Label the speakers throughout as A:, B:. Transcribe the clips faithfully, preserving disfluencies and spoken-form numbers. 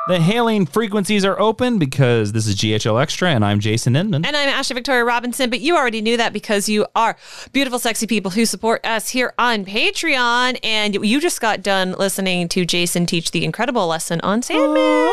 A: The hailing frequencies are open because this is G H L Extra, and I'm Jason Inman.
B: And I'm Ashley Victoria Robinson, but you already knew that because you are beautiful, sexy people who support us here on Patreon. And you just got done listening to Jason teach the incredible lesson on Sandman.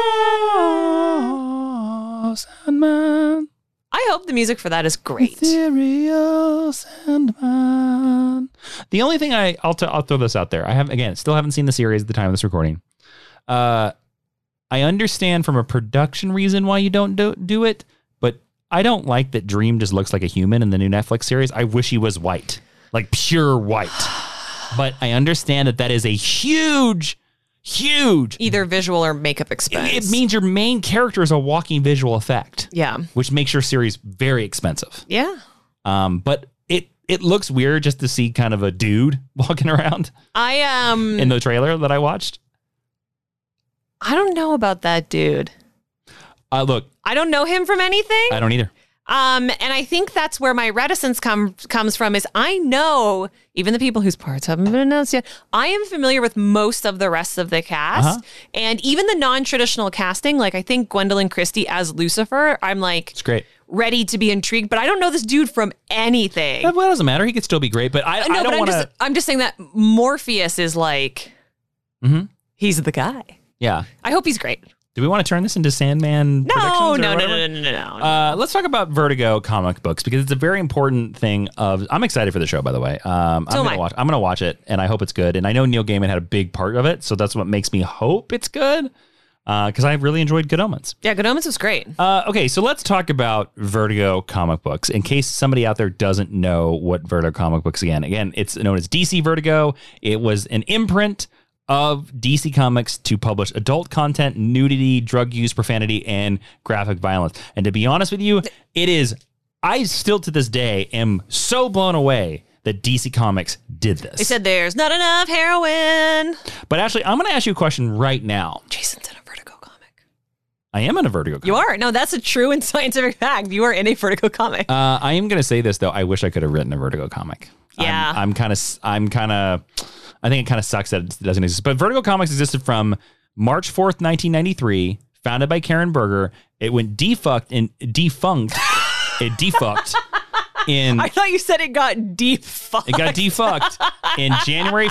A: Oh, Sandman.
B: I hope the music for that is great.
A: Ethereal Sandman. The only thing I, I'll, t- I'll throw this out there. I have, again, still haven't seen the series at the time of this recording. Uh, I understand from a production reason why you don't do, do it, but I don't like that Dream just looks like a human in the new Netflix series. I wish he was white, like pure white. But I understand that that is a huge, huge...
B: either visual or makeup expense.
A: It, it means your main character is a walking visual effect.
B: Yeah.
A: Which makes your series very expensive.
B: Yeah.
A: Um, but it, it looks weird just to see kind of a dude walking around. I um in the trailer that I watched.
B: I don't know about that dude.
A: Uh, look,
B: I don't know him from anything.
A: I don't either.
B: Um, and I think that's where my reticence come, comes from is I know even the people whose parts haven't been announced yet. I am familiar with most of the rest of the cast uh-huh. and even the non-traditional casting. Like I think Gwendolyn Christie as Lucifer, I'm like,
A: it's great.
B: Ready to be intrigued, but I don't know this dude from anything.
A: Well, it doesn't matter. He could still be great, but I,
B: no,
A: I don't want
B: to. I'm just saying that Morpheus is like,
A: mm-hmm.
B: he's the guy.
A: Yeah.
B: I hope he's great.
A: Do we want to turn this into Sandman
B: no,
A: predictions?
B: No,
A: or
B: no, no, no, no, no, no.
A: Uh, let's talk about Vertigo comic books because it's a very important thing. Of I'm excited for the show, by the way. Um,
B: so
A: I'm gonna watch. I'm gonna watch it, and I hope it's good. And I know Neil Gaiman had a big part of it, so that's what makes me hope it's good. Because uh, I really enjoyed Good Omens.
B: Yeah, Good Omens was great.
A: Uh, okay, so let's talk about Vertigo comic books. In case somebody out there doesn't know what Vertigo comic books again, again, it's known as D C Vertigo. It was an imprint of D C Comics to publish adult content, nudity, drug use, profanity, and graphic violence. And to be honest with you, it is, I still to this day am so blown away that D C Comics did this.
B: They said there's not enough heroin.
A: But actually, I'm going to ask you a question right now.
B: Jason's in a Vertigo comic.
A: I am in a Vertigo comic.
B: You are? No, that's a true and scientific fact. You are in a Vertigo comic.
A: Uh, I am going to say this, though. I wish I could have written a Vertigo comic.
B: Yeah.
A: I'm kind of, I'm kind of... I think it kind of sucks that it doesn't exist. But Vertigo Comics existed from March fourth, nineteen ninety-three, founded by Karen Berger. It went defunct in defunct. it defunct in.
B: I thought you said it got defunct.
A: It got defunct in January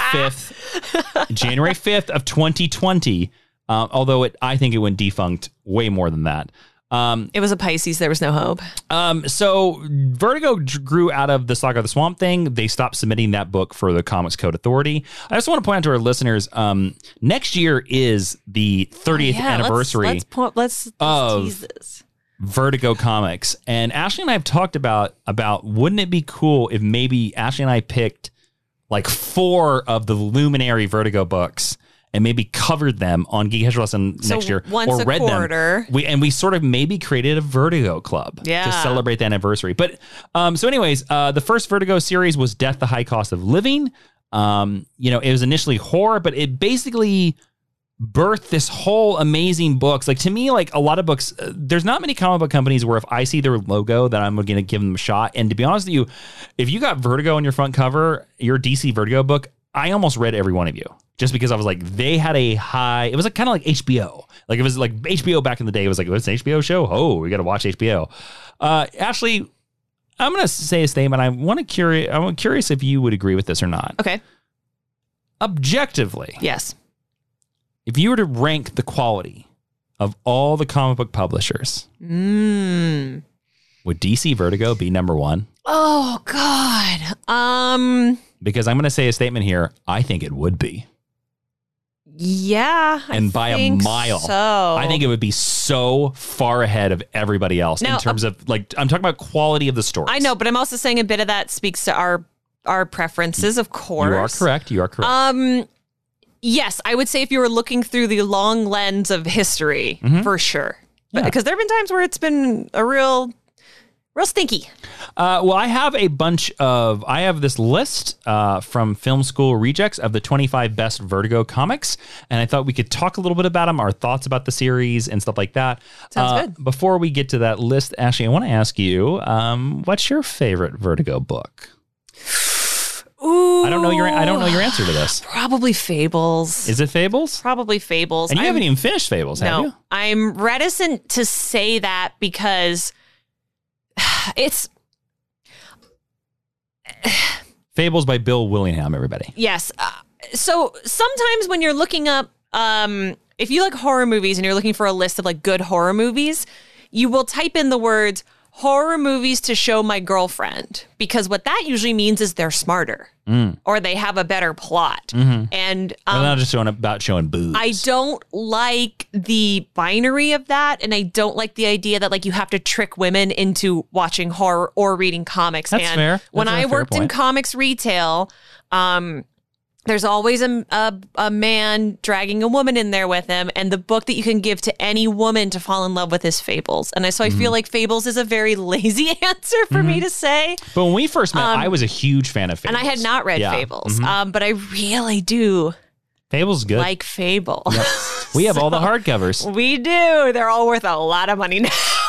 A: fifth, January fifth of twenty twenty. Uh, although it, I think it went defunct way more than that. Um,
B: it was a Pisces. There was no hope.
A: Um, so Vertigo grew out of the Saga of the Swamp Thing. They stopped submitting that book for the Comics Code Authority. I just want to point out to our listeners, um, next year is the thirtieth oh, yeah. anniversary
B: let's, let's, point, let's, let's
A: of
B: tease this.
A: Vertigo Comics. And Ashley and I have talked about, about wouldn't it be cool if maybe Ashley and I picked like four of the Luminary Vertigo books and maybe covered them on Geek History Lesson
B: so
A: next year
B: once
A: or
B: a
A: read
B: quarter.
A: them. We, and we sort of maybe created a Vertigo club
B: yeah.
A: to celebrate the anniversary. But um, so anyways, uh, the first Vertigo series was Death, the High Cost of Living. Um, you know, it was initially horror, but it basically birthed this whole amazing books. Like to me, like a lot of books, uh, there's not many comic book companies where if I see their logo that I'm going to give them a shot. And to be honest with you, if you got Vertigo on your front cover, your D C Vertigo book, I almost read every one of you. Just because I was like, they had a high, it was like kind of like H B O. Like it was like H B O back in the day. It was like, what's an H B O show? Oh, we got to watch H B O. Uh, Ashley, I'm going to say a statement. I want to curious. I'm curious if you would agree with this or not.
B: Okay.
A: Objectively.
B: Yes.
A: If you were to rank the quality of all the comic book publishers,
B: mm.
A: would D C Vertigo be number one?
B: Oh, God. Um,
A: because I'm going to say a statement here. I think it would be.
B: Yeah.
A: And
B: I
A: by
B: think
A: a mile.
B: So.
A: I think it would be so far ahead of everybody else now, in terms uh, of like, I'm talking about quality of the stories.
B: I know, but I'm also saying a bit of that speaks to our, our preferences, of course.
A: You are correct. You are correct.
B: Um, yes, I would say if you were looking through the long lens of history, mm-hmm. for sure.
A: Yeah.
B: Because there have been times where it's been a real... Real stinky.
A: Uh, well, I have a bunch of, I have this list uh, from Film School Rejects of the twenty-five best Vertigo comics. And I thought we could talk a little bit about them, our thoughts about the series and stuff like that.
B: Sounds
A: uh,
B: good.
A: Before we get to that list, Ashley, I want to ask you, um, what's your favorite Vertigo book?
B: Ooh.
A: I don't know your I don't know your answer to this.
B: Probably Fables.
A: Is it Fables?
B: Probably Fables.
A: And you
B: I'm,
A: haven't even finished Fables, have
B: no,
A: you?
B: I'm reticent to say that because it's
A: Fables by Bill Willingham, everybody.
B: yes. Uh, so sometimes when you're looking up, um, if you like horror movies and you're looking for a list of like good horror movies, you will type in the words horror movies to show my girlfriend, because what that usually means is they're smarter mm. or they have a better plot. Mm-hmm. And um,
A: I'm not just showing about showing boobs.
B: I don't like the binary of that. And I don't like the idea that like you have to trick women into watching horror or reading comics.
A: That's
B: and
A: fair. That's
B: when I
A: fair
B: worked
A: point.
B: in comics retail, um, there's always a, a a man dragging a woman in there with him, and the book that you can give to any woman to fall in love with is Fables. And I, so I mm-hmm. feel like Fables is a very lazy answer for mm-hmm. me to say.
A: But when we first met,
B: um,
A: I was a huge fan of Fables.
B: And I had not read
A: yeah.
B: Fables,
A: mm-hmm.
B: um, but I really do
A: Fables good.
B: like Fable.
A: Yep. We have
B: so,
A: all the hardcovers.
B: We do. They're all worth a lot of money now.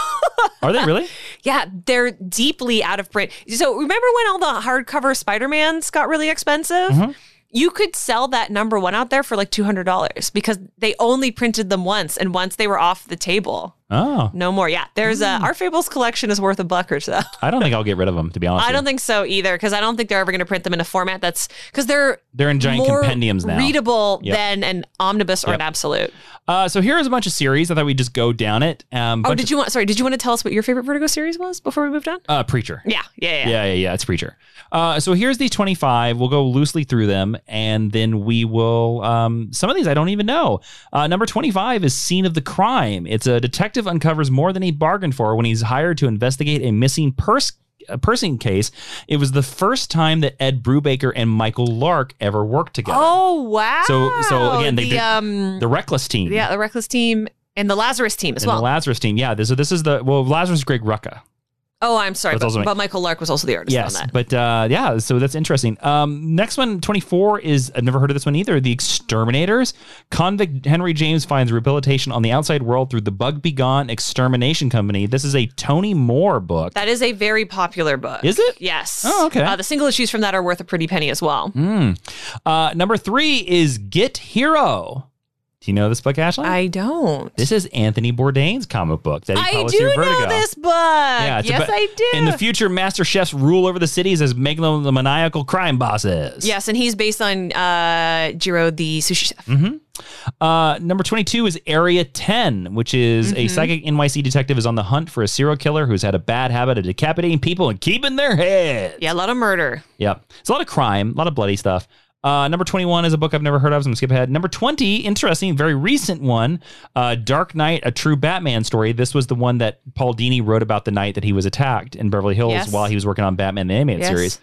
A: Are they really?
B: Yeah, they're deeply out of print. So remember when all the hardcover Spider-Mans got really expensive? Mm-hmm. You could sell that number one out there for like two hundred dollars because they only printed them once. And once they were off the table,
A: oh,
B: no more. Yeah, there's mm. a, our Fables collection is worth a buck or so.
A: I don't think I'll get rid of them, to be honest.
B: I don't
A: you.
B: think so either, because I don't think they're ever going to print them in a format that's, because they're
A: they're in giant
B: more
A: compendiums now.
B: Readable
A: yep.
B: than an omnibus or
A: yep.
B: an absolute.
A: Uh, so here's a bunch of series. I thought we'd just go down it. Um,
B: oh, did
A: of,
B: you want? Sorry, did you want to tell us what your favorite Vertigo series was before we moved on?
A: Uh, Preacher.
B: Yeah, yeah, yeah,
A: yeah, yeah, yeah. It's Preacher. Uh, so here's the twenty-five. We'll go loosely through them, and then we will. Um, some of these I don't even know. Uh, number twenty-five is Scene of the Crime. It's a detective uncovers more than he bargained for when he's hired to investigate a missing purse. A person case. It was the first time that Ed Brubaker and Michael Lark ever worked together.
B: Oh wow!
A: So, so again, they
B: the,
A: did
B: um,
A: the Reckless team.
B: Yeah, the Reckless team and the Lazarus team as
A: and
B: well.
A: The Lazarus team. Yeah. This, so this is the well, Lazarus Greg Rucka.
B: Oh, I'm sorry, but,
A: but,
B: but Michael Lark was also the artist
A: yes,
B: on that.
A: But uh, yeah, so that's interesting. Um, next one, twenty-four, is, I've never heard of this one either, The Exterminators. Convict Henry James finds rehabilitation on the outside world through the Bug Be Gone Extermination Company. This is a Tony Moore book.
B: That is a very popular book.
A: Is it?
B: Yes.
A: Oh, okay.
B: Uh, the single issues from that are worth a pretty penny as well.
A: Mm. Uh, number three is Get Hero. Do you know this book, Ashley?
B: I don't.
A: This is Anthony Bourdain's comic book that he
B: I
A: published
B: do
A: through Vertigo.
B: know this book. Yeah, yes, about, I do.
A: In the future, master chefs rule over the cities as megalomaniacal crime bosses.
B: Yes, and he's based on uh, Jiro, the sushi chef.
A: Mm-hmm. Uh, number twenty-two is Area ten, which is mm-hmm. a psychic N Y C detective is on the hunt for a serial killer who's had a bad habit of decapitating people and keeping their heads.
B: Yeah, a lot of murder.
A: Yep. It's a lot of crime, a lot of bloody stuff. Uh, number twenty-one is a book I've never heard of, so I'm going to skip ahead. Number twenty, interesting, very recent one, uh, Dark Knight, a true Batman story. This was the one that Paul Dini wrote about the night that he was attacked in Beverly Hills yes. while he was working on Batman the Animated yes. Series.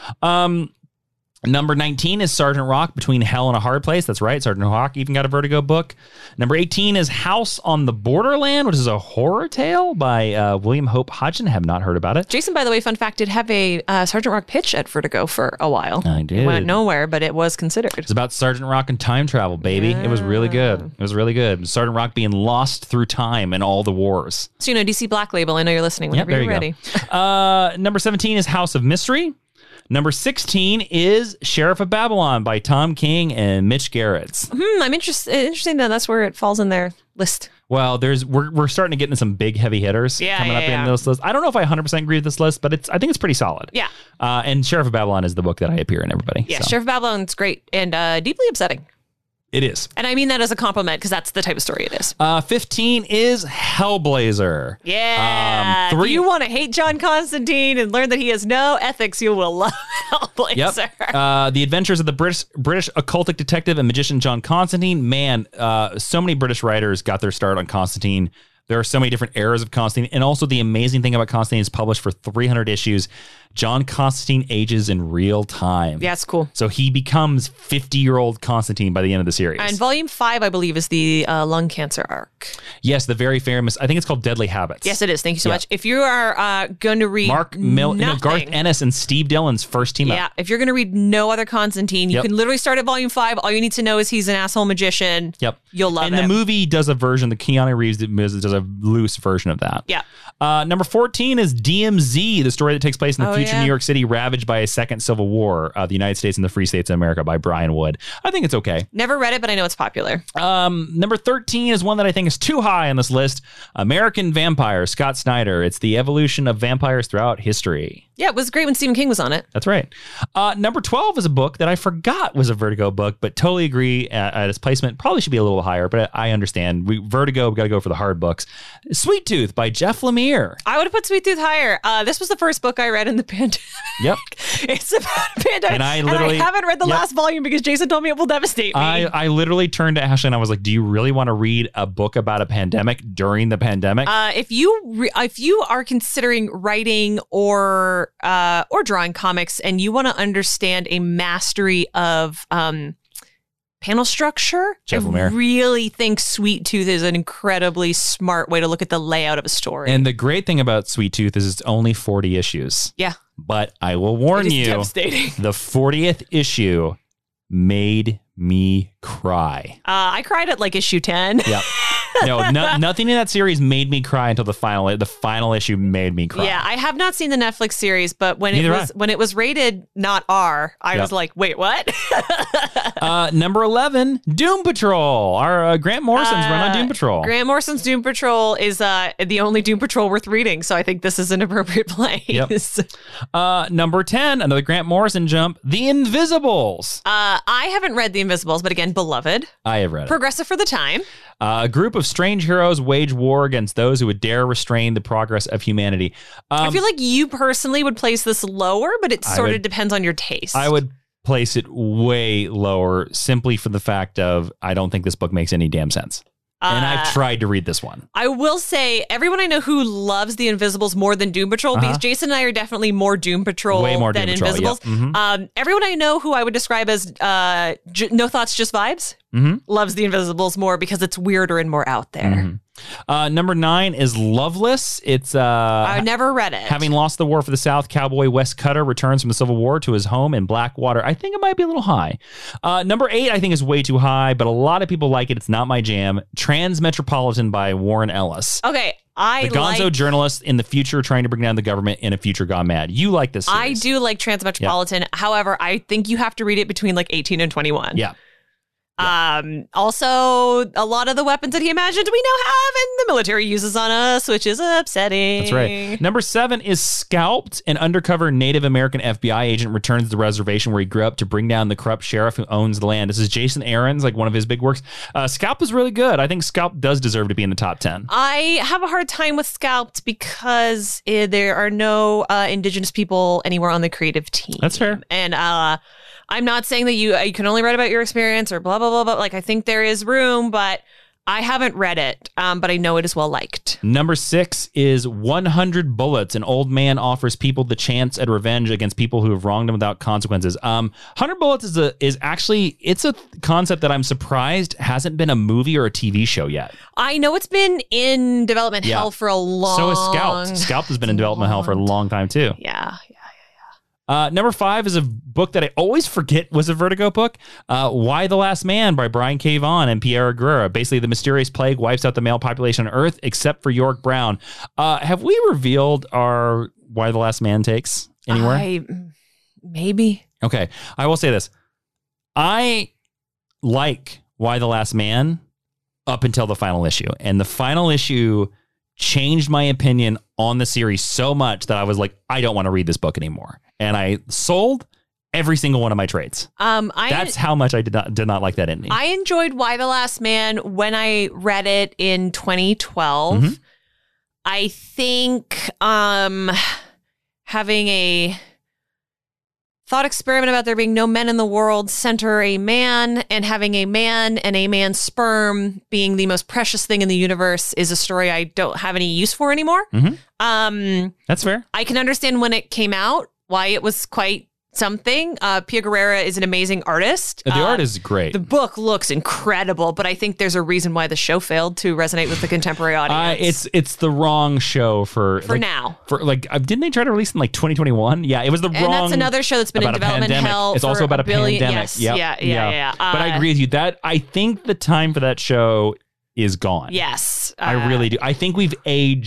A: Um, number nineteen is Sergeant Rock, Between Hell and a Hard Place. That's right, Sergeant Rock even got a Vertigo book. Number eighteen is House on the Borderland, which is a horror tale by uh, William Hope Hodgson. Have not heard about it.
B: Jason, by the way, fun fact, did have a uh, Sergeant Rock pitch at Vertigo for a while.
A: I did.
B: It went nowhere, but it was considered.
A: It's about Sergeant Rock and time travel, baby. Yeah. It was really good. It was really good. Sergeant Rock being lost through time and all the wars.
B: So, you know, D C Black Label, I know you're listening whenever
A: yep,
B: you're
A: you
B: ready.
A: uh, number seventeen is House of Mystery. Number sixteen is Sheriff of Babylon by Tom King and Mitch Gerrits.
B: Hmm, I'm interested. Interesting that that's where it falls in their list.
A: Well, there's we're we're starting to get into some big heavy hitters
B: yeah,
A: coming
B: yeah,
A: up
B: yeah.
A: in this list. I don't know if I one hundred percent agree with this list, but it's I think it's pretty solid.
B: Yeah.
A: Uh, and Sheriff of Babylon is the book that I appear in, everybody.
B: Yeah,
A: so.
B: Sheriff of Babylon's great and uh, deeply upsetting.
A: It is.
B: And I mean that as a compliment because that's the type of story it is.
A: Uh, fifteen is Hellblazer.
B: Yeah. Um, three... If you want to hate John Constantine and learn that he has no ethics, you will love Hellblazer.
A: Yep. Uh, the Adventures of the British British occultic detective and magician John Constantine. Man, uh, so many British writers got their start on Constantine. There are so many different eras of Constantine. And also the amazing thing about Constantine is published for three hundred issues. John Constantine ages in real time.
B: Yeah, it's cool.
A: So he becomes fifty-year-old Constantine by the end of the series.
B: And volume five, I believe, is the uh, lung cancer arc.
A: Yes, the very famous, I think it's called Deadly Habits.
B: Yes, it is. Thank you so yeah. much. If you are uh, going to read
A: Mark Millar,
B: no,
A: Garth Ennis and Steve Dillon's first team
B: yeah,
A: up.
B: if you're going to read no other Constantine, you yep. can literally start at volume five. All you need to know is he's an asshole magician.
A: Yep.
B: You'll love
A: and
B: it.
A: And the movie does a version, the Keanu Reeves does a loose version of that.
B: Yeah.
A: Uh, number fourteen is D M Z, the story that takes place in the
B: oh,
A: future Future
B: yeah.
A: New York City ravaged by a second civil war, uh, the United States and the Free States of America by Brian Wood. I think it's okay.
B: Never read it, but I know it's popular.
A: Um, number thirteen is one that I think is too high on this list. American Vampire, Scott Snyder. It's the evolution of vampires throughout history.
B: Yeah, it was great when Stephen King was on it.
A: That's right. Uh, number twelve is a book that I forgot was a Vertigo book, but totally agree at, at its placement. Probably should be a little higher, but I understand. We Vertigo, we got to go for the hard books. Sweet Tooth by Jeff Lemire.
B: I would have put Sweet Tooth higher. Uh, this was the first book I read in the pandemic.
A: Yep.
B: It's about a pandemic.
A: And I literally
B: and I haven't read the
A: yep.
B: last volume because Jason told me it will devastate me.
A: I, I literally turned to Ashley and I was like, do you really want to read a book about a pandemic during the pandemic?
B: Uh, if you re- if you are considering writing or uh, or drawing comics and you want to understand a mastery of um, panel structure,
A: Jeff
B: I
A: Lemire.
B: really think Sweet Tooth is an incredibly smart way to look at the layout of a story.
A: And the great thing about Sweet Tooth is it's only forty issues.
B: Yeah.
A: But I will warn
B: It is
A: you,
B: devastating.
A: the fortieth issue made me cry.
B: Uh, I cried at like issue ten.
A: Yep. No, no, nothing in that series made me cry until the final. The final issue made me cry.
B: Yeah, I have not seen the Netflix series, but when
A: Neither
B: it was
A: I.
B: when it was rated not R, I
A: Yep.
B: was like, wait, what?
A: uh, number eleven, Doom Patrol. Our uh, Grant Morrison's run on Doom Patrol.
B: Grant Morrison's Doom Patrol is uh, the only Doom Patrol worth reading, so I think this is an appropriate place.
A: Yep. Uh, number ten, another Grant Morrison jump, The Invisibles.
B: Uh, I haven't read The Invisibles, but again, beloved.
A: I have read it.
B: Progressive for the time.
A: Uh, a group of strange heroes wage war against those who would dare restrain the progress of humanity. Um,
B: I feel like you personally would place this lower, but it
A: I
B: sort
A: would-
B: of depends on your taste.
A: I would place it way lower simply for the fact of I don't think this book makes any damn sense. And I've
B: Uh,
A: tried to read this one.
B: I will say, everyone I know who loves The Invisibles more than Doom Patrol,
A: Uh-huh.
B: because Jason and I are definitely more Doom Patrol
A: Way more
B: than
A: Doom Patrol,
B: Invisibles.
A: yep. Mhm.
B: Um, everyone I know who I would describe as uh, j- no thoughts, just vibes,
A: Mhm.
B: loves The Invisibles more because it's weirder and more out there.
A: Mhm. Uh, number nine is Loveless. It's uh,
B: I never read it.
A: having lost the war for the South, cowboy Wes Cutter returns from the Civil War to his home in Blackwater. I think it might be a little high. Uh, number eight, I think, is way too high, but a lot of people like it. It's not my jam. Transmetropolitan by Warren Ellis.
B: Okay, I
A: The gonzo
B: like.
A: journalist in the future trying to bring down the government in a future gone mad. You like this series.
B: I do like Transmetropolitan. However, I think you have to read it between like eighteen and twenty-one.
A: Yeah.
B: Um, also, a lot of the weapons that he imagined we now have and the military uses on us, which is upsetting.
A: That's right. Number seven is Scalped. An undercover Native American F B I agent returns to the reservation where he grew up to bring down the corrupt sheriff who owns the land. This is Jason Aaron's, like one of his big works. Uh, Scalped is really good. I think Scalped does deserve to be in the top ten.
B: I have a hard time with Scalped because uh, there are no uh, Indigenous people anywhere on the creative team.
A: That's fair.
B: And uh, I'm not saying that you you can only write about your experience or blah, blah, blah, blah. Like, I think there is room, but I haven't read it, um, but I know it is well liked.
A: Number six is one hundred Bullets. An old man offers people the chance at revenge against people who have wronged him without consequences. Um, one hundred Bullets is a is actually, it's a concept that I'm surprised hasn't been a movie or a T V show yet.
B: I know it's been in development
A: Yeah.
B: hell for a long
A: So is Scalped. Scalped has been in development hell for a long time too.
B: Yeah, yeah.
A: Uh, number five is a book that I always forget was a Vertigo book. Uh, Why the Last Man by Brian K. Vaughan and Pierre Aguirre. Basically, the mysterious plague wipes out the male population on Earth except for York Brown. Uh, have we revealed our Why the Last Man takes anywhere?
B: I, maybe.
A: Okay, I will say this. I like Why the Last Man up until the final issue. And the final issue changed my opinion on the series so much that I was like, I don't want to read this book anymore. And I sold every single one of my trades.
B: Um, I
A: That's how much I did not did not like that ending.
B: I enjoyed Why the Last Man when I read it in twenty twelve.
A: Mhm.
B: I think um, having a thought experiment about there being no men in the world center a man, and having a man and a man's sperm being the most precious thing in the universe is a story I don't have any use for anymore.
A: Mhm.
B: Um,
A: That's fair.
B: I can understand when it came out why it was quite something. Uh, Pia Guerrera is an amazing artist.
A: The
B: Uh,
A: art is great.
B: The book looks incredible, but I think there's a reason why the show failed to resonate with the contemporary
A: Uh,
B: audience.
A: it's it's the wrong show for
B: for
A: like,
B: now.
A: For like, uh, didn't they try to release it in like twenty twenty-one? Yeah, it was the
B: And
A: wrong.
B: that's another show that's been in
A: about a
B: development
A: pandemic.
B: hell.
A: It's
B: for
A: also about a
B: billion,
A: pandemic.
B: Yes,
A: Yep.
B: yeah, yeah, yeah. yeah.
A: But I
B: Uh,
A: agree with you. That I think the time for that show is gone.
B: Yes,
A: I
B: Uh,
A: really do. I think we've aged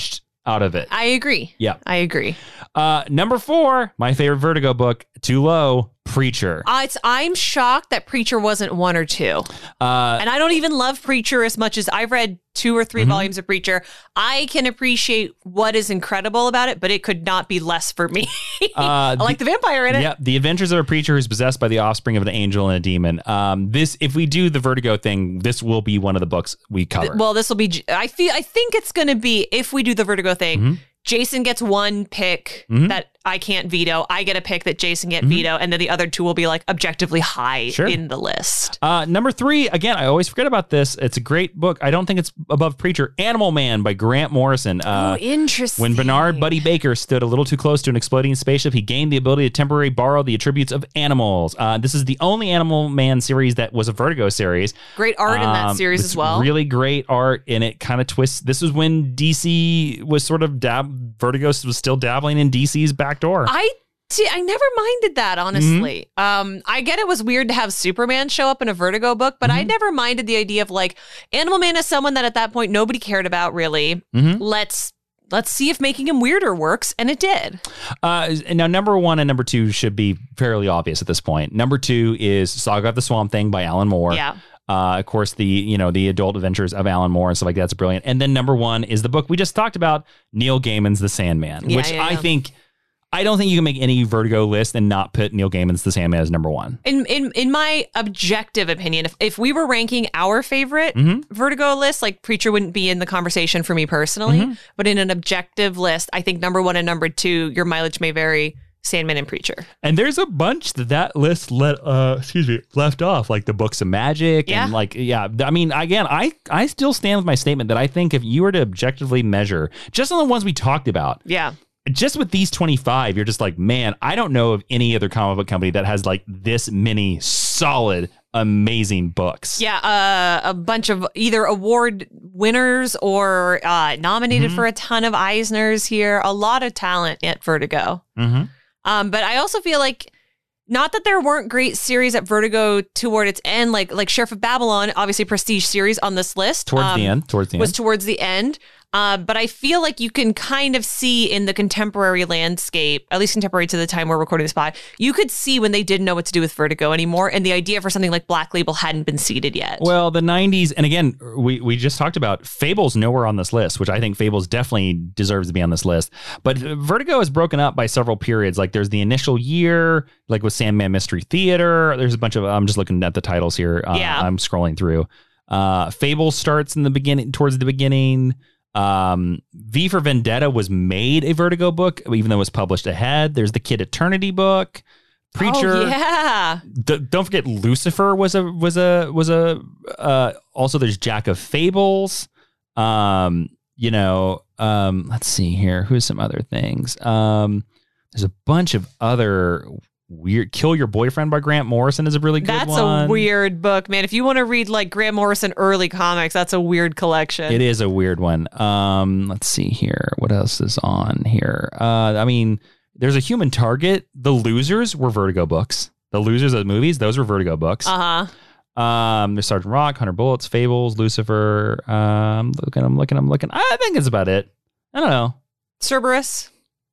A: out of it.
B: I agree.
A: Yeah.
B: I agree.
A: Uh, number four, my favorite Vertigo book, Too Low, Preacher.
B: Uh, it's, I'm shocked that Preacher wasn't one or two.
A: Uh,
B: and I don't even love Preacher as much as I've read two or three
A: mm-hmm.
B: volumes of Preacher. I can appreciate what is incredible about it, but it could not be less for me. uh, I like the, the vampire in it.
A: Yeah, The Adventures of a Preacher Who's Possessed by the Offspring of an Angel and a Demon. Um, this, if we do the Vertigo thing, this will be one of the books we cover.
B: Well, this will be. I feel. I think it's going to be, if we do the Vertigo thing. Mm-hmm. Jason gets one pick mm-hmm. that I can't veto. I get a pick that Jason can't mm-hmm. veto, and then the other two will be like objectively high sure. in the list.
A: Uh, number three, again, I always forget about this. It's a great book. I don't think it's above Preacher. Animal Man by Grant Morrison. Uh,
B: oh, interesting.
A: When Bernard Buddy Baker stood a little too close to an exploding spaceship, he gained the ability to temporarily borrow the attributes of animals. Uh, this is the only Animal Man series that was a Vertigo series.
B: Great art um, in that series as well.
A: Really great art, and it kind of twists. This was when D C was sort of dab. Vertigo was still dabbling in D C's backdoor.
B: I See, I never minded that, honestly. Mm-hmm. Um, I get it was weird to have Superman show up in a Vertigo book, but mm-hmm. I never minded the idea of like Animal Man is someone that at that point nobody cared about really. Mm-hmm. Let's let's see if making him weirder works, and it did.
A: Uh, now, number one and number two should be fairly obvious at this point. Number two is Saga of the Swamp Thing by Alan Moore.
B: Yeah.
A: Uh, of course, the you know the adult adventures of Alan Moore and stuff like that's brilliant. And then number one is the book we just talked about, Neil Gaiman's The Sandman,
B: yeah,
A: which
B: yeah,
A: I
B: yeah.
A: think. I don't think you can make any Vertigo list and not put Neil Gaiman's The Sandman as number one.
B: In in in my objective opinion, if, if we were ranking our favorite mm-hmm. Vertigo list, like Preacher wouldn't be in the conversation for me personally, mm-hmm. but in an objective list, I think number one and number two, your mileage may vary, Sandman and Preacher.
A: And there's a bunch that that list let uh excuse me left off, like the Books of Magic
B: yeah.
A: and like yeah. I mean, again, I I still stand with my statement that I think if you were to objectively measure just on the ones we talked about,
B: yeah.
A: just with these twenty-five, you're just like, man, I don't know of any other comic book company that has like this many solid, amazing books.
B: Yeah, uh, a bunch of either award winners or uh, nominated mm-hmm. for a ton of Eisners here. A lot of talent at Vertigo.
A: Mm-hmm.
B: Um, but I also feel like, not that there weren't great series at Vertigo toward its end, like like Sheriff of Babylon, obviously prestige series on this list.
A: Towards
B: um,
A: the end. Towards the
B: was
A: end.
B: towards the end. Uh, but I feel like you can kind of see in the contemporary landscape, at least contemporary to the time we're recording this pod, you could see when they didn't know what to do with Vertigo anymore, and the idea for something like Black Label hadn't been seeded yet.
A: Well, the nineties, and again, we, we just talked about Fable's nowhere on this list, which I think Fable's definitely deserves to be on this list. But Vertigo is broken up by several periods. Like there's the initial year, like with Sandman Mystery Theater. There's a bunch of, I'm just looking at the titles here. Uh,
B: yeah.
A: I'm scrolling through. Uh, Fable starts in the beginning, towards the beginning. Um, V for Vendetta was made a Vertigo book, even though it was published ahead. There's the Kid Eternity book. Preacher.
B: Oh, yeah.
A: D- don't forget Lucifer was a was a was a uh, also there's Jack of Fables. Um, you know, um, let's see here. Who's some other things? Um, there's a bunch of other weird. Kill Your Boyfriend by Grant Morrison is a really good
B: that's
A: one.
B: That's a weird book, man. If you want to read like Grant Morrison early comics, that's a weird collection.
A: It is a weird one. Um, let's see here. What else is on here? Uh, I mean, there's a Human Target. The Losers were Vertigo books. The Losers of the movies, those were Vertigo books.
B: Uh-huh.
A: Um, there's Sergeant Rock, one hundred Bullets, Fables, Lucifer. Um, looking, I'm looking, I'm looking. I think it's about it. I don't know.
B: Cerberus.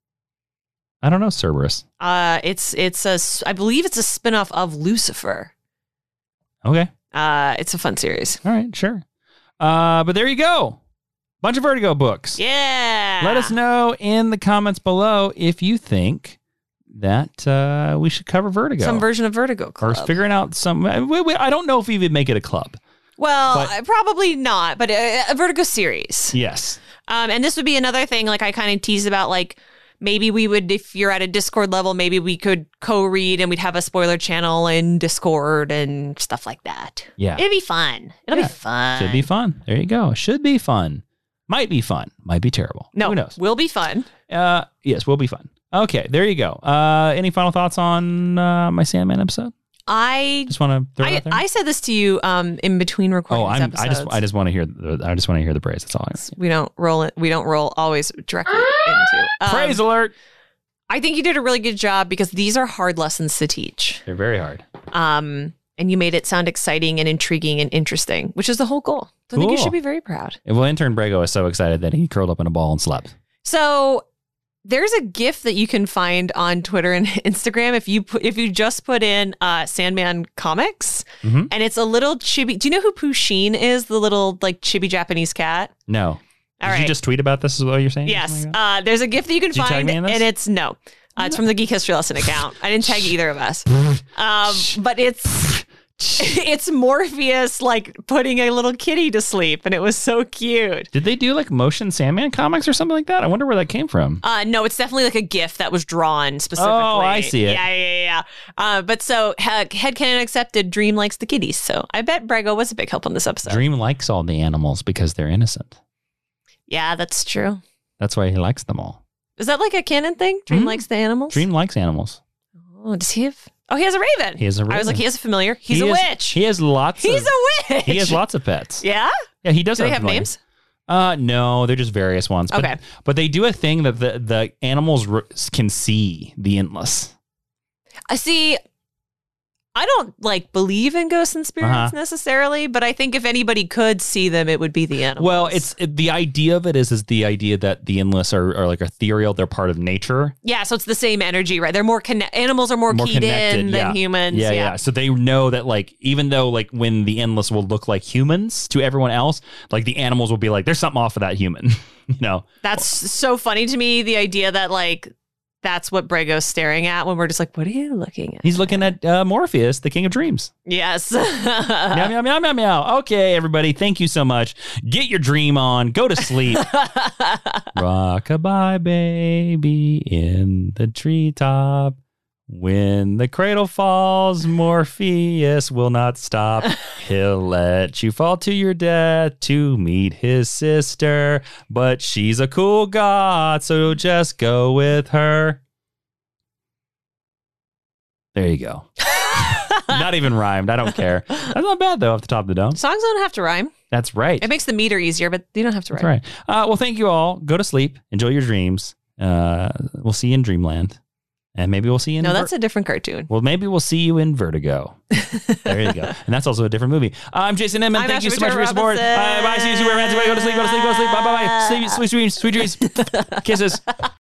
A: I don't know Cerberus.
B: Uh, it's it's a I believe it's a spinoff of Lucifer.
A: Okay.
B: Uh, it's a fun series.
A: All right, sure. Uh, but there you go. Bunch of Vertigo books.
B: Yeah.
A: Let us know in the comments below if you think that uh, we should cover Vertigo.
B: Some version of Vertigo Club.
A: Or figuring out some. We, we, I don't know if we would make it a club.
B: Well,
A: but,
B: probably not, but a, a Vertigo series.
A: Yes.
B: Um, and this would be another thing, like I kind of teased about, like, maybe we would, if you're at a Discord level, maybe we could co-read and we'd have a spoiler channel in Discord and stuff like that.
A: Yeah.
B: It'd be fun. It'll
A: yeah.
B: be fun.
A: Should be fun. There you go. Should be fun. Might be fun. Might be terrible.
B: No.
A: Who knows?
B: Will be fun.
A: Uh, yes, will be fun. Okay, there you go. Uh, any final thoughts on uh, my Sandman episode?
B: I
A: just want to throw
B: I,
A: it out there.
B: I said this to you um, in between recording
A: oh, I'm,
B: episodes.
A: I just I just want to hear the, I just want to hear the praise. That's all. I
B: we don't roll it. We don't roll always directly into um,
A: praise alert.
B: I think you did a really good job because these are hard lessons to teach.
A: They're very hard.
B: Um, and you made it sound exciting and intriguing and interesting, which is the whole goal. So cool. I think you should be very proud.
A: Well, intern Brago is so excited that he curled up in a ball and slept.
B: So there's a GIF that you can find on Twitter and Instagram if you put, if you just put in uh, Sandman comics,
A: Mhm.
B: and it's a little chibi. Do you know who Pusheen is? The little like chibi Japanese cat.
A: No.
B: All
A: Did
B: right.
A: you just tweet about this is what you're saying?
B: Yes.
A: Something like that?
B: Uh, there's a GIF that you can
A: Did you tag
B: find,
A: me in this?
B: and it's no. Uh, it's from the Geek History Lesson account. I didn't tag either of us. Um, but it's it's Morpheus like putting a little kitty to sleep, and it was so cute.
A: Did they do like motion Sandman comics or something like that? I wonder where that came from.
B: Uh, no, it's definitely like a GIF that was drawn specifically.
A: Oh, I see it.
B: Yeah, yeah, yeah. Uh, but so he- headcanon accepted. Dream likes the kitties, so I bet Brego was a big help on this episode.
A: Dream likes all the animals because they're innocent.
B: Yeah, that's true.
A: That's why he likes them all.
B: Is that like a canon thing? Dream
A: Mhm.
B: likes the animals.
A: Dream likes animals.
B: Oh, does he have? Oh, he has a raven.
A: He has a
B: I was
A: raven.
B: like, he has a familiar. He's
A: He
B: a
A: is-
B: witch.
A: He has lots.
B: He's
A: of,
B: a witch.
A: He has lots of pets.
B: Yeah.
A: Yeah, he does.
B: Do they
A: have
B: have
A: familiar.
B: names?
A: Uh, no, they're just various ones. But,
B: Okay.
A: but they do a thing that the the animals r- can see the endless.
B: I see. I don't like believe in ghosts and spirits
A: Uh-huh.
B: necessarily, but I think if anybody could see them, it would be the animals.
A: Well, it's it, the idea of it is is the idea that the endless are, are like ethereal. They're part of nature.
B: yeah, so it's the same energy, right? They're more conne- animals are more,
A: More
B: keyed
A: connected,
B: in
A: yeah.
B: than humans.
A: Yeah, yeah, So they know that, like, even though, like, when the endless will look like humans to everyone else, like, the animals will be like, there's something off of that human, you know?
B: That's so funny to me. The idea that like that's what Brego's staring at when we're just like, what are you looking at?
A: He's looking at uh, Morpheus, the king of dreams.
B: Yes.
A: meow, meow, meow, meow, meow. Okay, everybody, thank you so much. Get your dream on. Go to sleep. Rock-a-bye, baby, in the treetop. When the cradle falls, Morpheus will not stop. He'll let you fall to your death to meet his sister. But she's a cool god, so just go with her. There you go. Not even rhymed. I don't care. That's not bad, though, off the top of the dome.
B: Songs don't have to rhyme.
A: That's right.
B: It makes the meter easier, but you don't have to rhyme.
A: That's right. Uh, well, thank you all. Go to sleep. Enjoy your dreams. Uh, we'll see you in Dreamland. And maybe we'll see you in...
B: No,
A: Ver-
B: that's a different cartoon.
A: Well, maybe we'll see you in Vertigo. There you go. And that's also a different movie. I'm Jason Inman.
B: I'm
A: Thank you
B: Ashley
A: so much for your support.
B: Robinson.
A: Uh, bye. See you, Superman. Go to sleep. Go to sleep. Go to sleep. Bye. Bye. Bye. Sleep, sweet dreams. Sweet dreams. Kisses.